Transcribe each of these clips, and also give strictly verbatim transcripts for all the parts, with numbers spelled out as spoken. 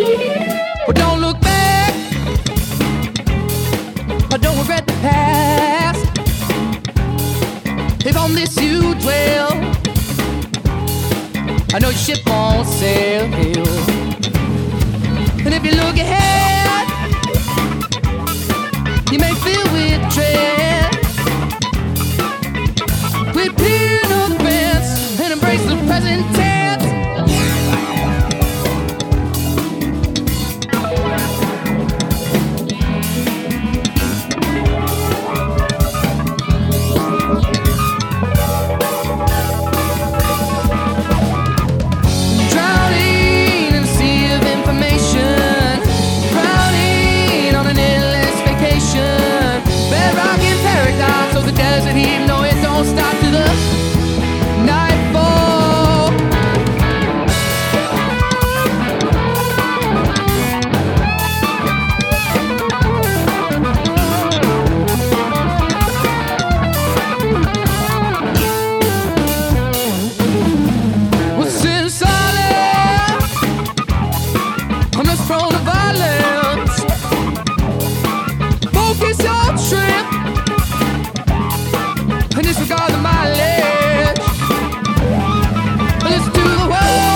But don't look back, or don't regret the past. If on this you dwell, I know your ship won't sail. And if you look ahead, you may feel with dread. We clear no fence and embrace the present tense. Desert heat, no, it don't stop to the nightfall. We'll sit in silence on this throne of violence. Focus your trip and disregard the mileage. Listen to the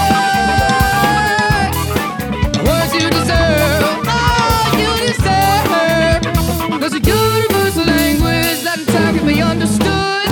words, words you deserve, all you deserve. There's a universal language that in time can be understood.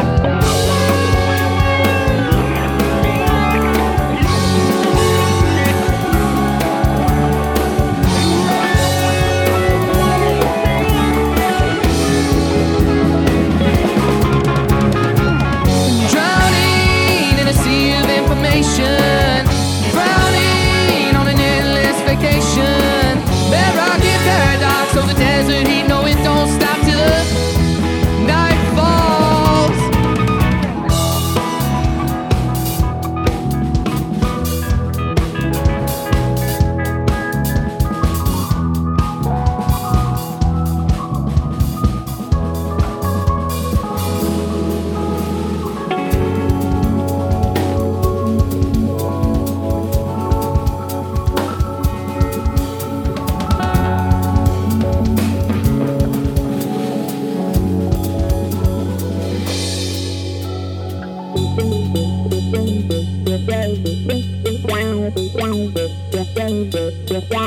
Drowning on an endless vacation. Bedrock in paradox, so the desert heat, no, it don't stop till the night falls. Yeah.